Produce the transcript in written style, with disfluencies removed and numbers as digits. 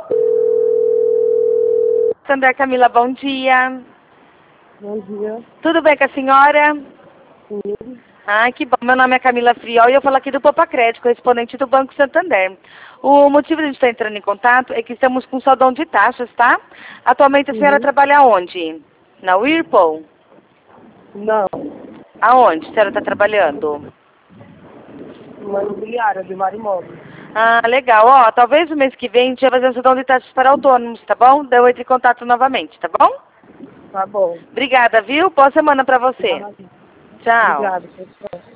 Santander, Camila, bom dia. Bom dia. Tudo bem com a senhora? Sim. Ah, que bom. Meu nome é Camila Friol e eu falo aqui do Popa Crédito, correspondente do Banco Santander. O motivo de a gente estar entrando em contato é que estamos com saldão de taxas, tá? Atualmente a senhora trabalha onde? Na Whirlpool? Não. Aonde a senhora está trabalhando? Uma imobiliária de Marimóvel. Ah, legal. Ó, talvez o mês que vem a gente vai fazer um saldão de taxas para autônomos, tá bom? Daí eu entro em contato novamente, tá bom? Tá bom. Obrigada, viu? Boa semana para você. Maravilha. Tchau. Obrigada, pessoal.